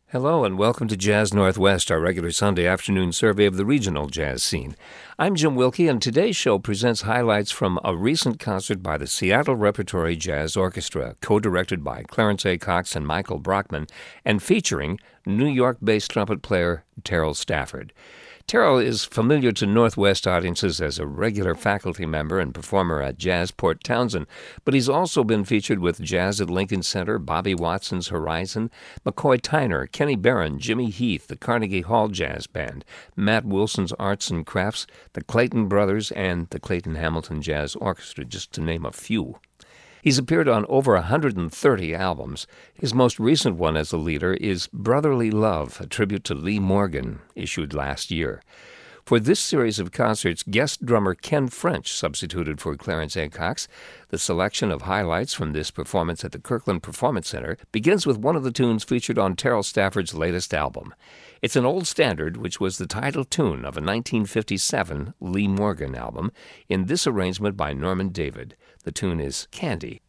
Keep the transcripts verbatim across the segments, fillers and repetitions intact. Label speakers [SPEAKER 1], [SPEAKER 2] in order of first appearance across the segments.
[SPEAKER 1] Hello and welcome to Jazz Northwest, our regular Sunday afternoon survey of the regional jazz scene. I'm Jim Wilkie, and today's show presents highlights from a recent concert by the Seattle Repertory Jazz Orchestra, co-directed by Clarence A. Cox and Michael Brockman, and featuring New York-based trumpet player Terrell Stafford. Terrell is familiar to Northwest audiences as a regular faculty member and performer at Jazz Port Townsend, but he's also been featured with Jazz at Lincoln Center, Bobby Watson's Horizon, McCoy Tyner, Kenny Barron, Jimmy Heath, the Carnegie Hall Jazz Band, Matt Wilson's Arts and Crafts, the Clayton Brothers, and the Clayton Hamilton Jazz Orchestra, just to name a few. He's appeared on over one hundred thirty albums. His most recent one as a leader is Brotherly Love, a tribute to Lee Morgan, issued last year. For this series of concerts, guest drummer Ken French substituted for Clarence A. Cox. The selection of highlights from this performance at the Kirkland Performance Center begins with one of the tunes featured on Terrell Stafford's latest album. It's an old standard, which was the title tune of a nineteen fifty-seven Lee Morgan album, in this arrangement by Norman David. The tune is Candy.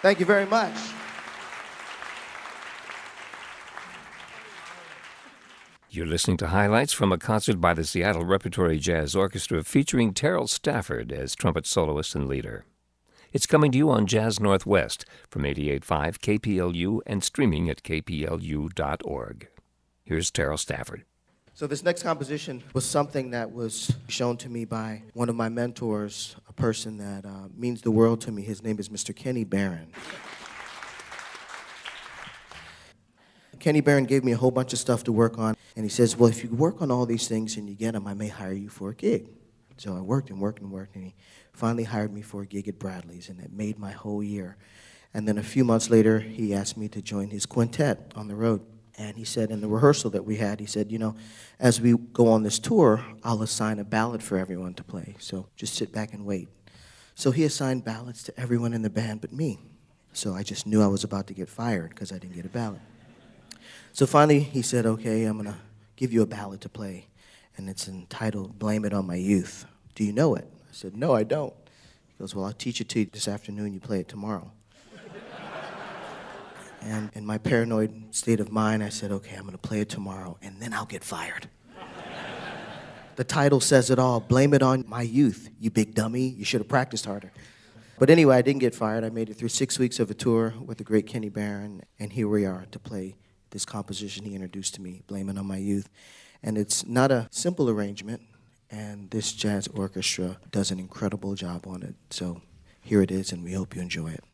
[SPEAKER 2] Thank you very much.
[SPEAKER 1] You're listening to highlights from a concert by the Seattle Repertory Jazz Orchestra featuring Terrell Stafford as trumpet soloist and leader. It's coming to you on Jazz Northwest from eighty-eight point five K P L U and streaming at k p l u dot org. Here's Terrell Stafford.
[SPEAKER 2] So this next composition was something that was shown to me by one of my mentors, a person that uh, means the world to me. His name is Mister Kenny Barron. Kenny Barron gave me a whole bunch of stuff to work on, and he says, well, if you work on all these things and you get them, I may hire you for a gig. So I worked and worked and worked, and he finally hired me for a gig at Bradley's, and it made my whole year. And then a few months later, he asked me to join his quintet on the road. And he said in the rehearsal that we had, he said, you know, as we go on this tour, I'll assign a ballad for everyone to play, so just sit back and wait. So he assigned ballads to everyone in the band but me. So I just knew I was about to get fired because I didn't get a ballad. So finally, he said, okay, I'm going to give you a ballad to play, and it's entitled, Blame It on My Youth. Do you know it? I said, no, I don't. He goes, well, I'll teach it to you this afternoon. You play it tomorrow. And in my paranoid state of mind, I said, okay, I'm going to play it tomorrow, and then I'll get fired. The title says it all. Blame it on my youth, you big dummy. You should have practiced harder. But anyway, I didn't get fired. I made it through six weeks of a tour with the great Kenny Barron, and here we are to play this composition he introduced to me, Blame It on My Youth. And it's not a simple arrangement, and this jazz orchestra does an incredible job on it. So here it is, and we hope you enjoy it.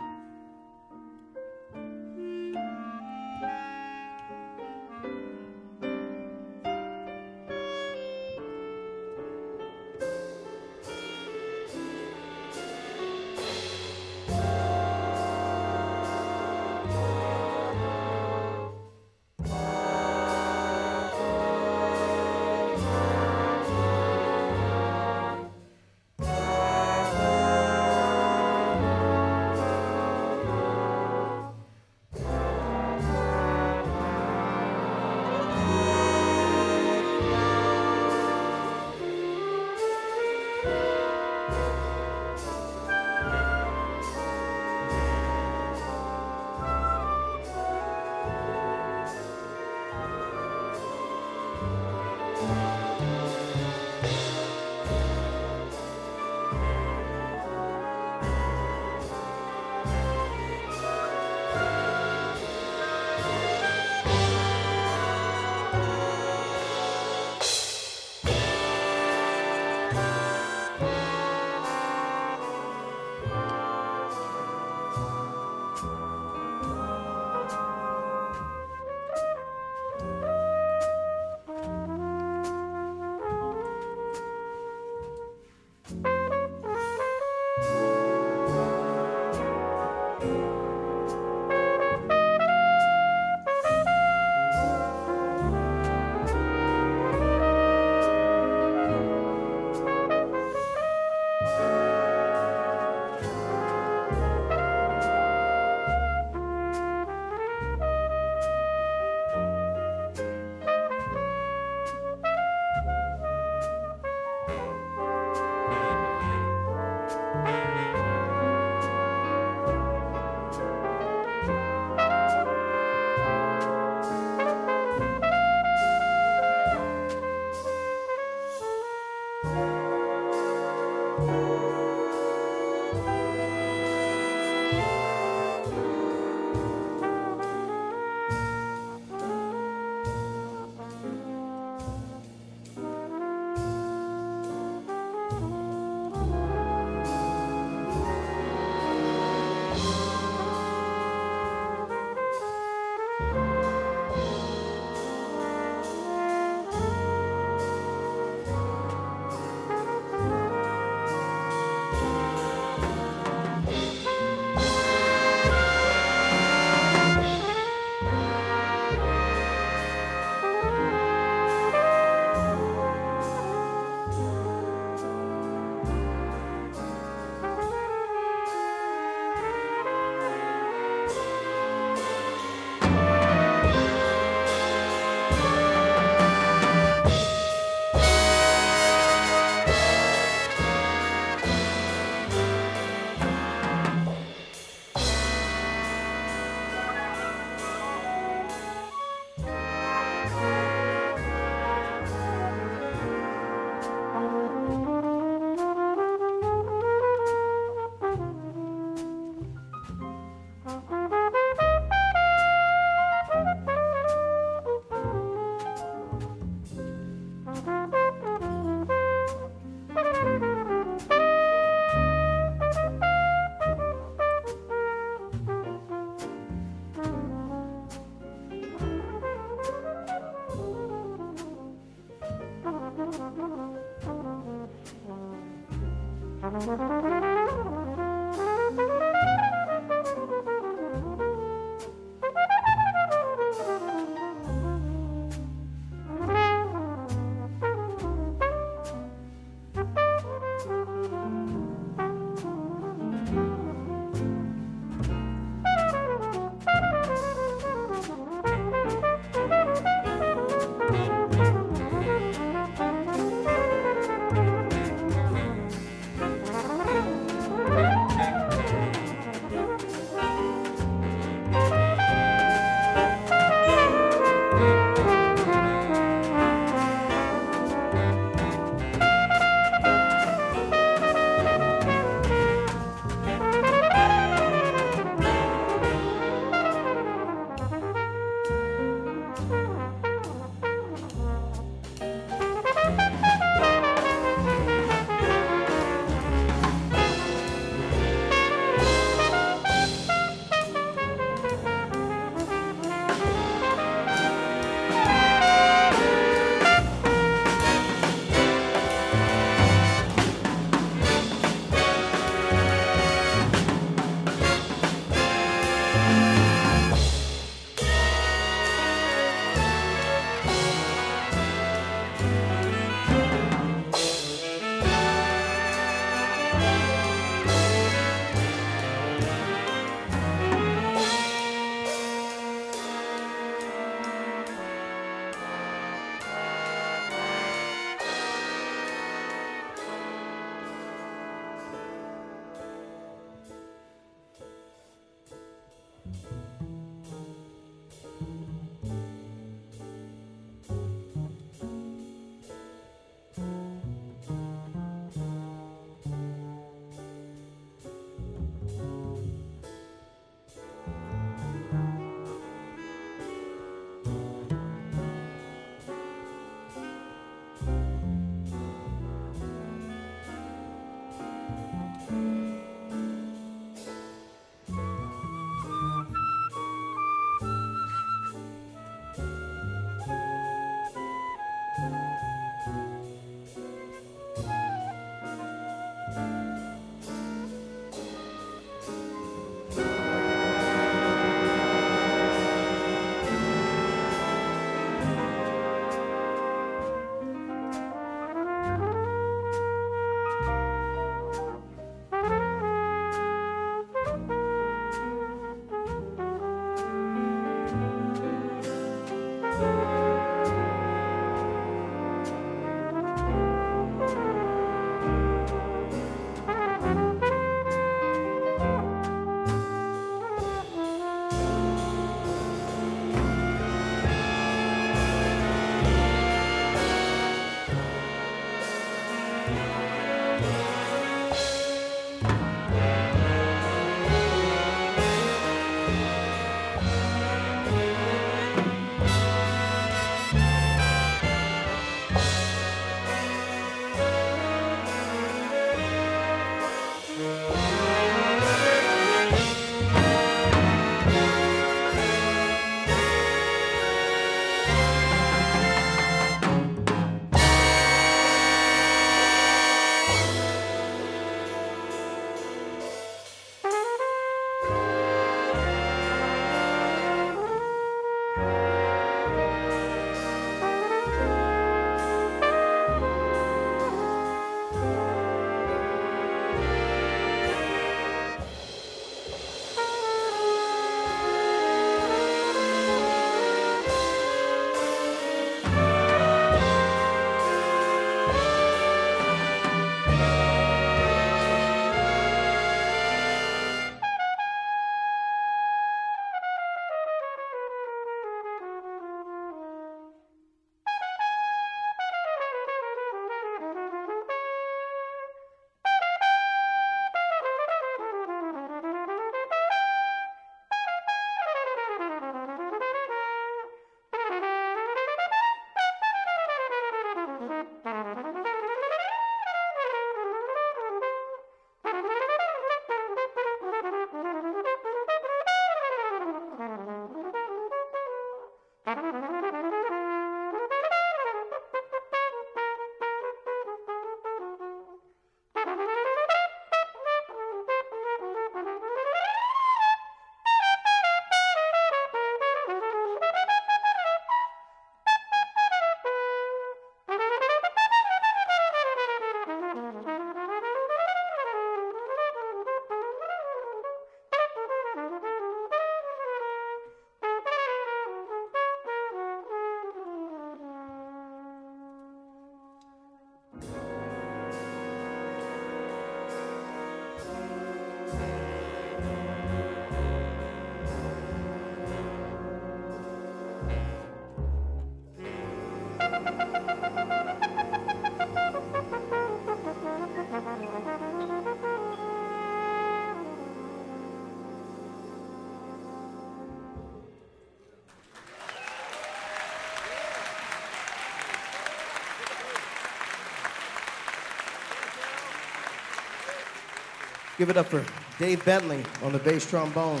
[SPEAKER 2] Give it up for Dave Bentley on the bass trombone.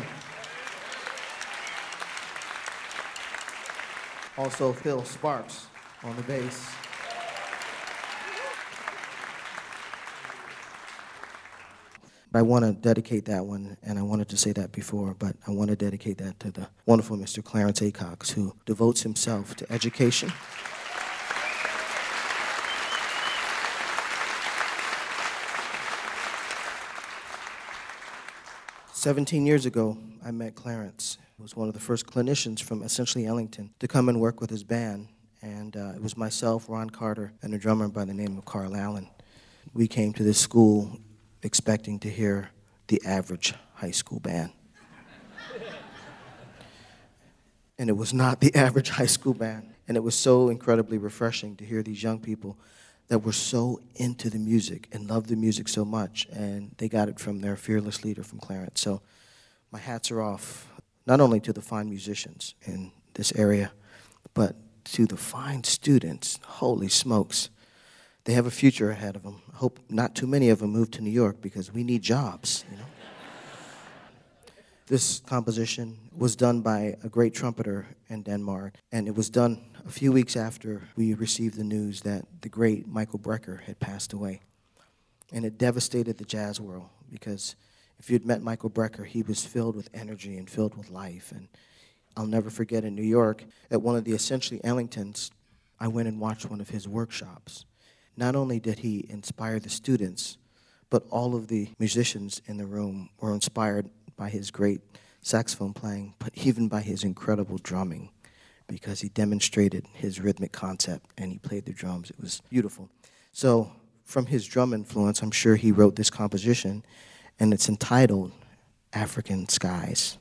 [SPEAKER 2] Also Phil Sparks on the bass. I want to dedicate that one, and I wanted to say that before, but I want to dedicate that to the wonderful Mister Clarence Acox, who devotes himself to education. Seventeen years ago, I met Clarence. He was one of the first clinicians from essentially Ellington to come and work with his band, and uh, it was myself, Ron Carter, and a drummer by the name of Carl Allen. We came to this school expecting to hear the average high school band. And it was not the average high school band. And it was so incredibly refreshing to hear these young people that were so into the music and loved the music so much, and they got it from their fearless leader, from Clarence. So my hats are off, not only to the fine musicians in this area, but to the fine students. Holy smokes. They have a future ahead of them. I hope not too many of them move to New York, because we need jobs, you know. This composition was done by a great trumpeter in Denmark, and it was done a few weeks after we received the news that the great Michael Brecker had passed away. And it devastated the jazz world, because if you'd met Michael Brecker, he was filled with energy and filled with life. And I'll never forget, in New York, at one of the essentially Ellingtons, I went and watched one of his workshops. Not only did he inspire the students, but all of the musicians in the room were inspired by his great saxophone playing, but even by his incredible drumming, because he demonstrated his rhythmic concept and he played the drums. It was beautiful. So from his drum influence, I'm sure he wrote this composition, and it's entitled African Skies.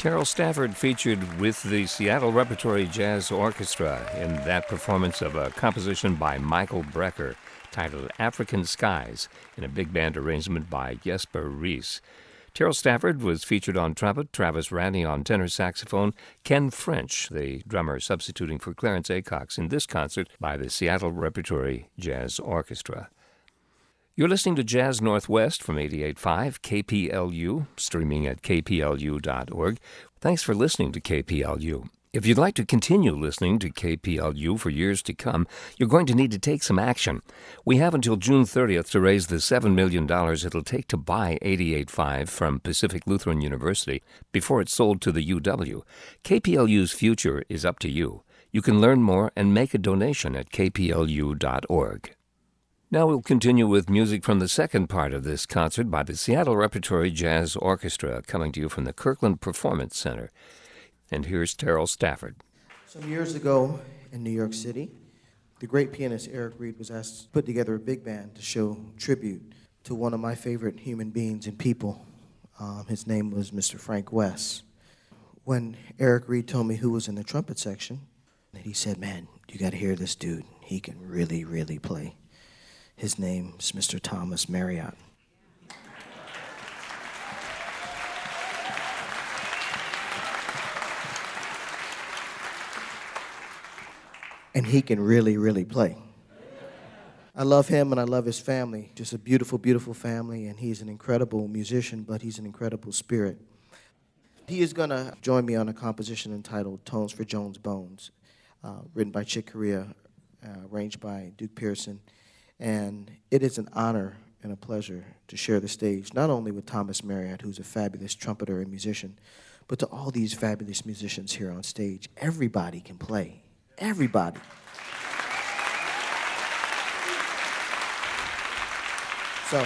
[SPEAKER 1] Terrell Stafford featured with the Seattle Repertory Jazz Orchestra in that performance of a composition by Michael Brecker titled African Skies in a big band arrangement by Jesper Reese. Terrell Stafford was featured on trumpet, Travis Radney on tenor saxophone, Ken French, the drummer substituting for Clarence Acox in this concert by the Seattle Repertory Jazz Orchestra. You're listening to Jazz Northwest from eighty-eight point five K P L U, streaming at k p l u dot org. Thanks for listening to K P L U. If you'd like to continue listening to K P L U for years to come, you're going to need to take some action. We have until June thirtieth to raise the seven million dollars it'll take to buy eighty-eight point five from Pacific Lutheran University before it's sold to the U W. K P L U's future is up to you. You can learn more and make a donation at k p l u dot org. Now we'll continue with music from the second part of this concert by the Seattle Repertory Jazz Orchestra, coming to you from the Kirkland Performance Center. And here's Terrell Stafford.
[SPEAKER 2] Some years ago in New York City, the great pianist Eric Reed was asked to put together a big band to show tribute to one of my favorite human beings and people. Um, his name was Mister Frank West. When Eric Reed told me who was in the trumpet section, he said, "Man, you got to hear this dude. He can really, really play." His name is Mister Thomas Marriott. And he can really, really play. I love him and I love his family. Just a beautiful, beautiful family, and he's an incredible musician, but he's an incredible spirit. He is going to join me on a composition entitled Tones for Jones Bones, uh, written by Chick Corea, uh, arranged by Duke Pearson. And it is an honor and a pleasure to share the stage, not only with Thomas Marriott, who's a fabulous trumpeter and musician, but to all these fabulous musicians here on stage. Everybody can play. Everybody. So,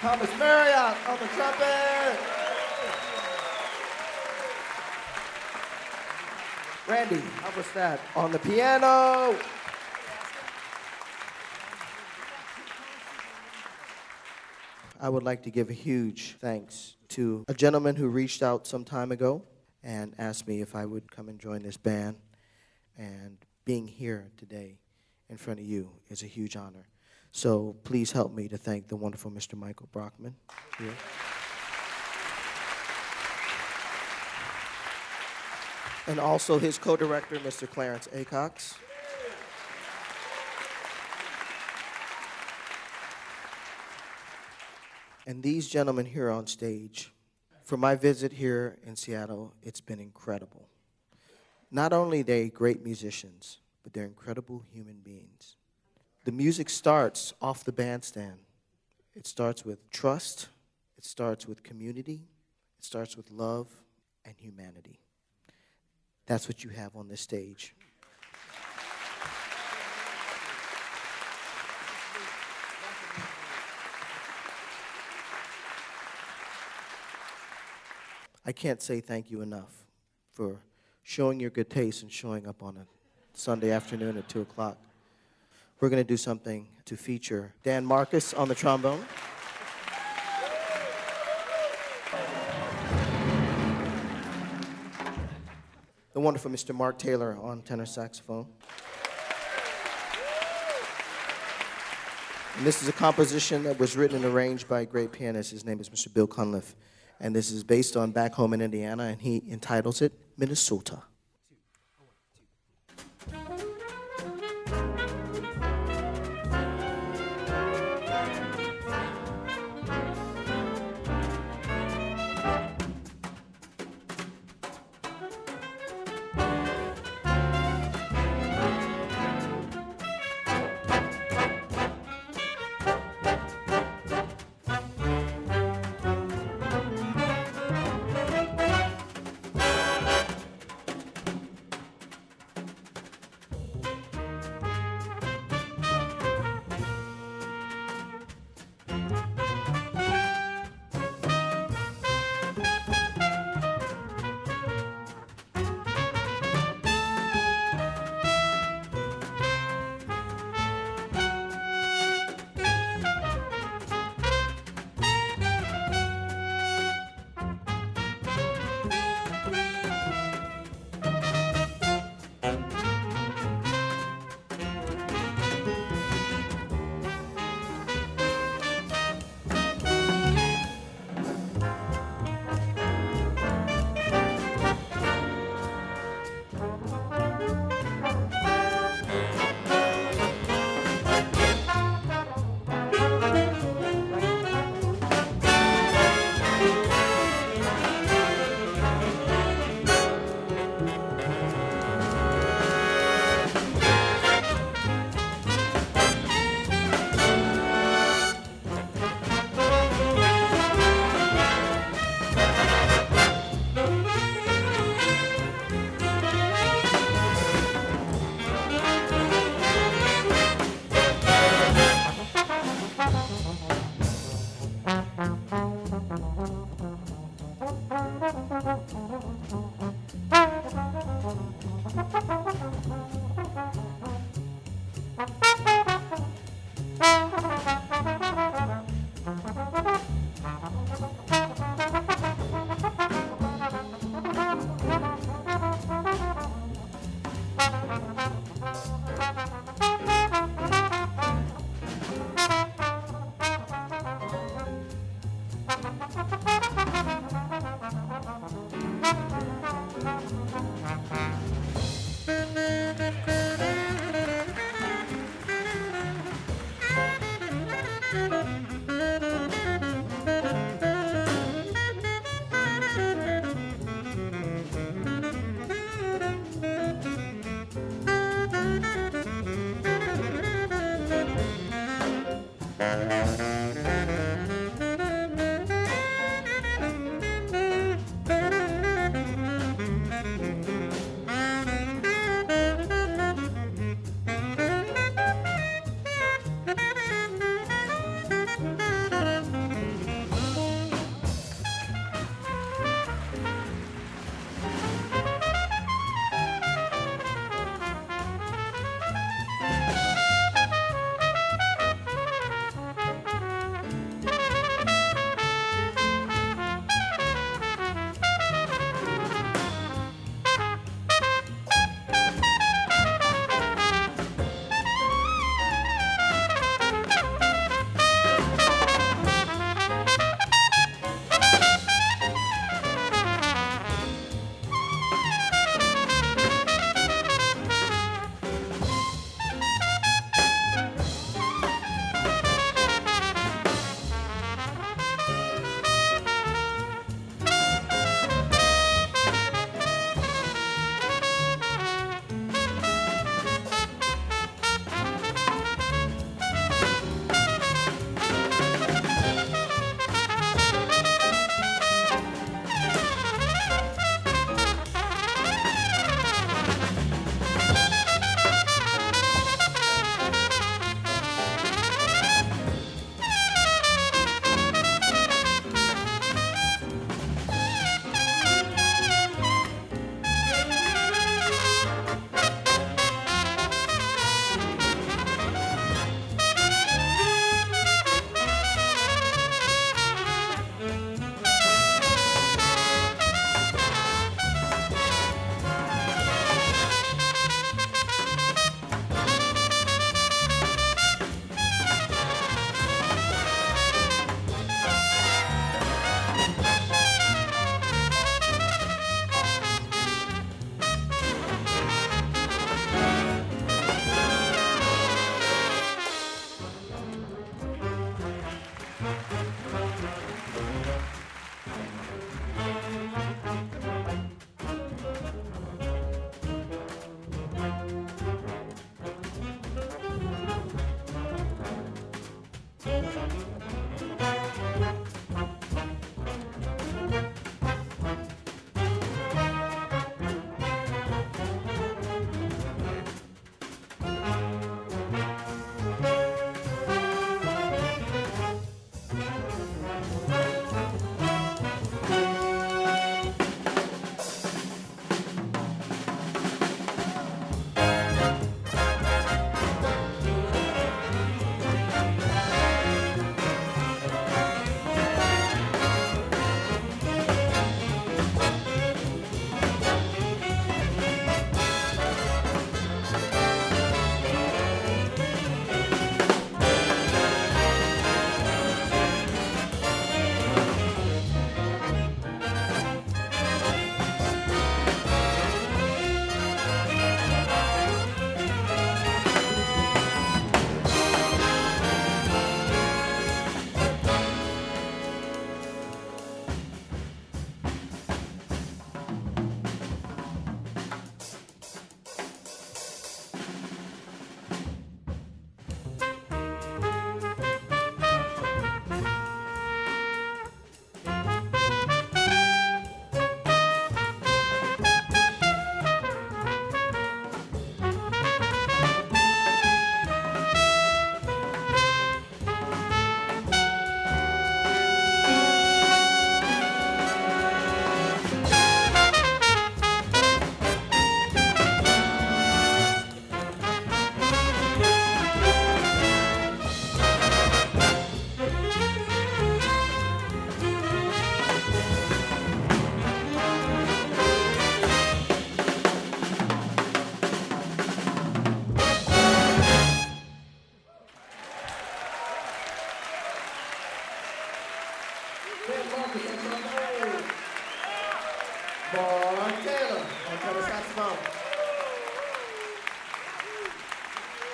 [SPEAKER 2] Thomas Marriott on the trumpet. Randy, how was that? On the piano. I would like to give a huge thanks to a gentleman who reached out some time ago and asked me if I would come and join this band. And being here today in front of you is a huge honor. So please help me to thank the wonderful Mister Michael Brockman here. And also his co-director, Mister Clarence Acox. And these gentlemen here on stage, for my visit here in Seattle, it's been incredible. Not only are they great musicians, but they're incredible human beings. The music starts off the bandstand. It starts with trust, it starts with community, it starts with love and humanity. That's what you have on this stage. I can't say thank you enough for showing your good taste and showing up on a Sunday afternoon at two o'clock. We're going to do something to feature Dan Marcus on the trombone. The wonderful Mister Mark Taylor on tenor saxophone. And this is a composition that was written and arranged by a great pianist. His name is Mister Bill Cunliffe. And this is based on Back Home in Indiana, and he entitles it Minnesota.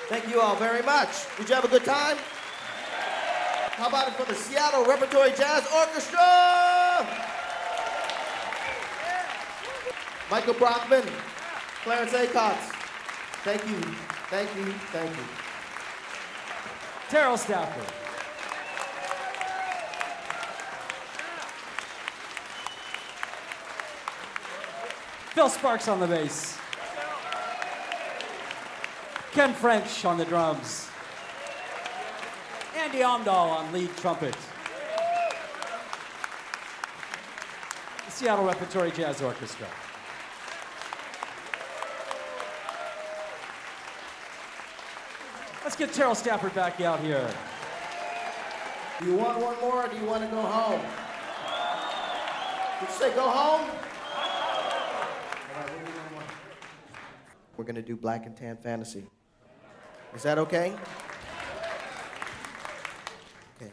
[SPEAKER 2] Thank you all very much. Did you have a good time? How about it for the Seattle Repertory Jazz Orchestra? Michael Brockman, Clarence Acots. Thank you, thank you, thank you.
[SPEAKER 3] Terrell Stafford. Phil Sparks on the bass. Ken French on the drums. Andy Omdahl on lead trumpet. The Seattle Repertory Jazz Orchestra. Let's get Terrell Stafford back out here.
[SPEAKER 2] Do you want one more or do you want to go home? Did you say go home? We're going to do Black and Tan Fantasy. Is that okay? Okay.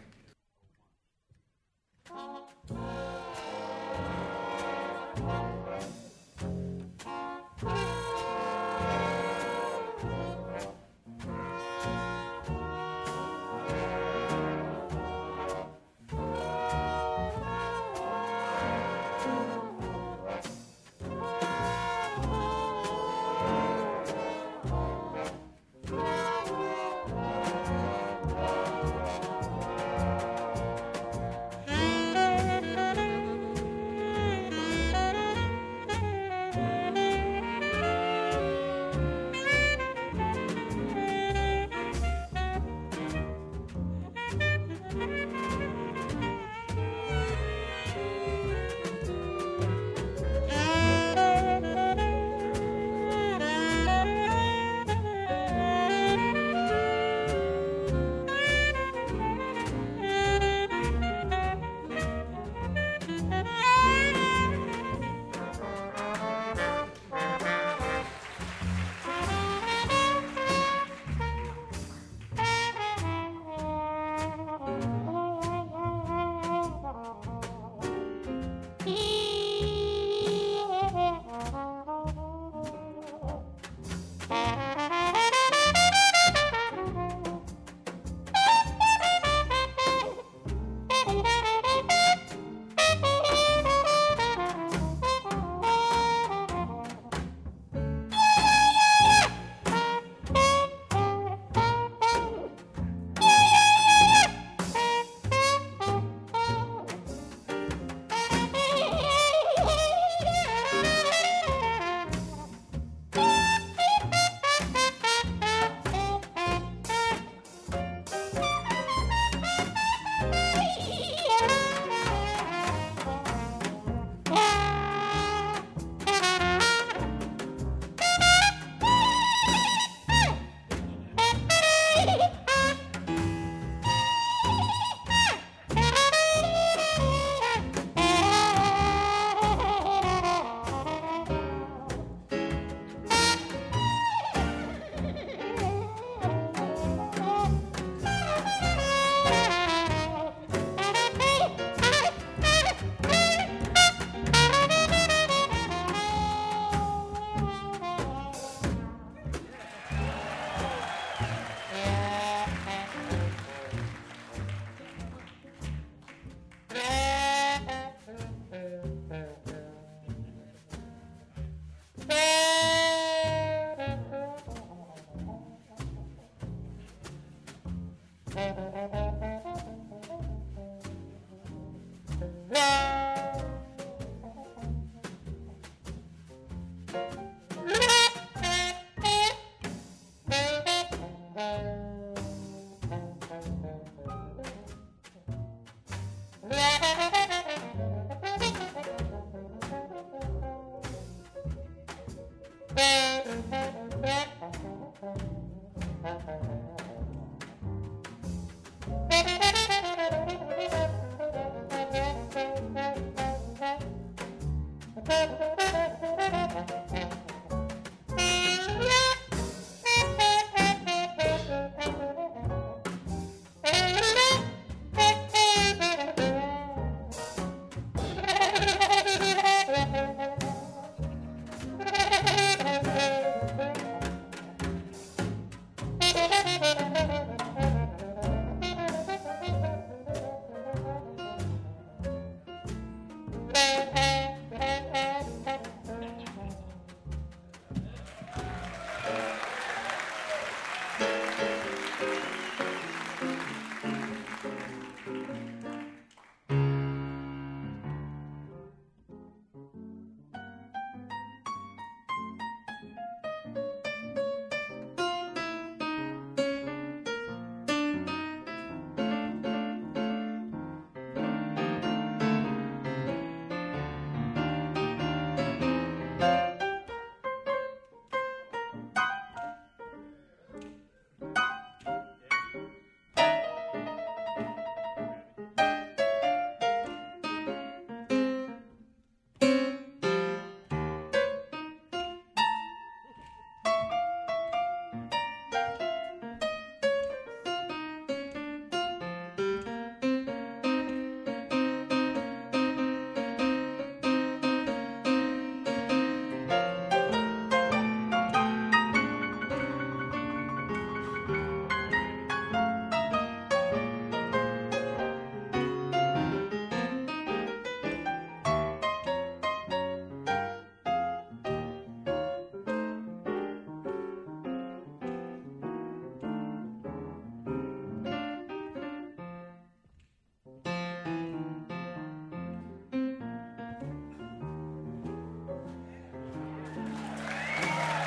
[SPEAKER 4] Thank you.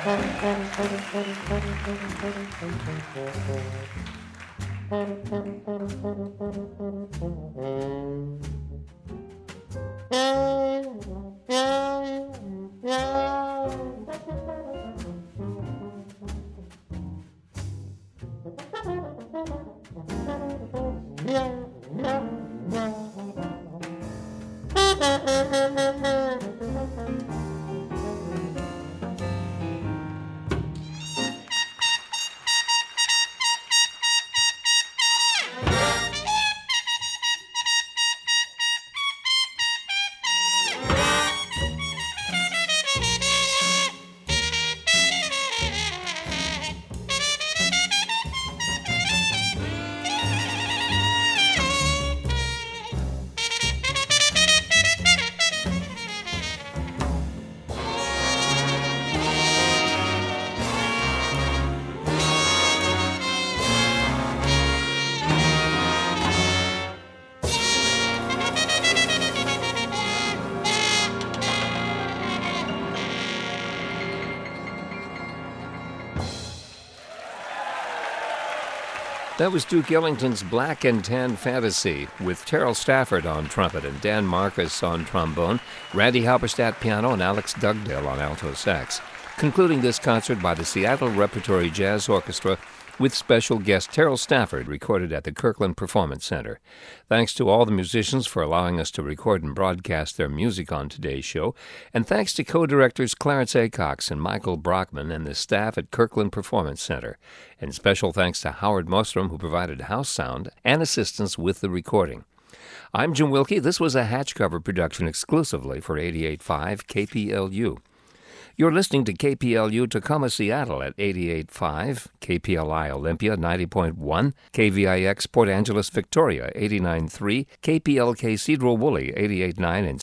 [SPEAKER 1] That was Duke Ellington's Black and Tan Fantasy, with Terrell Stafford on trumpet and Dan Marcus on trombone, Randy Halberstadt piano, and Alex Dugdale on alto sax. Concluding this concert by the Seattle Repertory Jazz Orchestra with special guest Terrell Stafford, recorded at the Kirkland Performance Center. Thanks to all the musicians for allowing us to record and broadcast their music on today's show, and thanks to co-directors Clarence Acox and Michael Brockman and the staff at Kirkland Performance Center. And special thanks to Howard Mostrom, who provided house sound and assistance with the recording. I'm Jim Wilkie. This was a Hatch Cover production exclusively for eighty-eight point five K P L U. You're listening to K P L U Tacoma, Seattle at eighty-eight point five, K P L I Olympia ninety point one, K V I X Port Angeles, Victoria eighty-nine point three, K P L K Cedral Woolley eighty-eight point nine, and